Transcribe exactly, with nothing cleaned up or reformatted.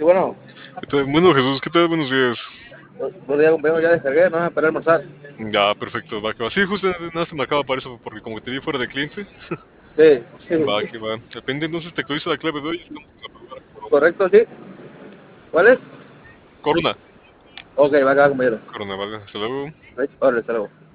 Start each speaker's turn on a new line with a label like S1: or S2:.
S1: bueno.
S2: ¿Qué tal? Bueno, Jesús, ¿qué tal? Buenos días.
S1: Buenos días, compañero. Ya descargué, no para almorzar.
S2: Ya, perfecto, va que va. Sí, justo nada se marcaba para eso, porque como te vi fuera de cliente,
S1: Sí, sí.
S2: va que va. Depende, entonces te actualizo la clave de hoy. Estamos con la palabra corona.
S1: Correcto, sí. ¿Cuál es?
S2: Corona.
S1: Ok, va a quedar, compañero.
S2: Corona, vale. Hasta luego.
S1: Ahora, hasta luego.